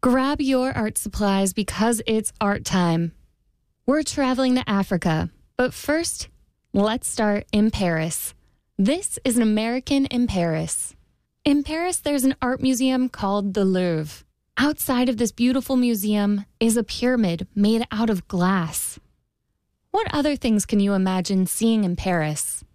Grab your art supplies because it's art time. We're traveling to Africa, but first, let's start in Paris. This is an American in Paris. In Paris, there's an art museum called the Louvre. Outside of this beautiful museum is a pyramid made out of glass. What other things can you imagine seeing in Paris?